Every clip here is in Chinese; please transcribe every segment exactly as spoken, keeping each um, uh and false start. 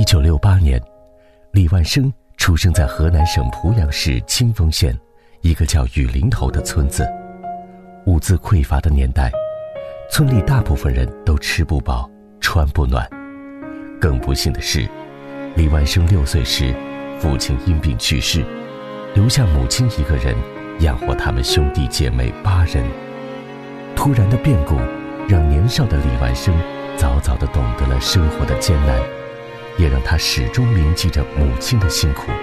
九六八年，李万生出生在河南省濮阳市清丰县一个叫雨林头的村子。物资匮乏的年代，村里大部分人都吃不饱穿不暖。更不幸的是，李万生六岁时父亲因病去世，留下母亲一个人养活他们兄弟姐妹八人。突然的变故让年少的李万生早早地懂得了生活的艰难，也让他始终铭记着母亲的辛苦。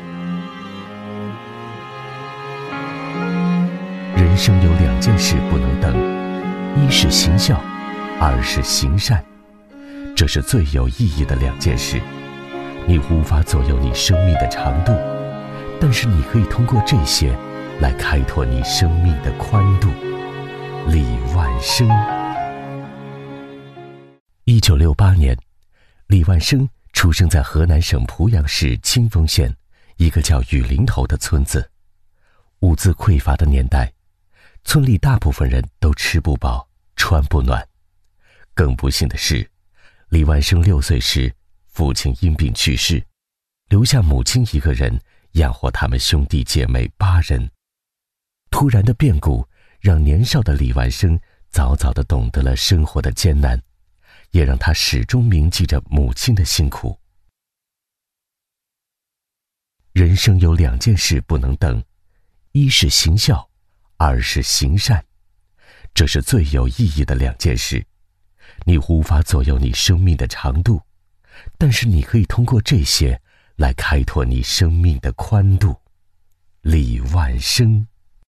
人生有两件事不能等，一是行孝，二是行善。这是最有意义的两件事。你无法左右你生命的长度，但是你可以通过这些来开拓你生命的宽度。李万生。一九六八年，李万生出生在河南省濮阳市清丰县一个叫雨林头的村子。物资匮乏的年代，村里大部分人都吃不饱穿不暖。更不幸的是，李万生六岁时父亲因病去世，留下母亲一个人养活他们兄弟姐妹八人。突然的变故让年少的李万生早早地懂得了生活的艰难，也让他始终铭记着母亲的辛苦。人生有两件事不能等，一是行孝，二是行善。这是最有意义的两件事。你无法左右你生命的长度，但是你可以通过这些来开拓你生命的宽度。李万生。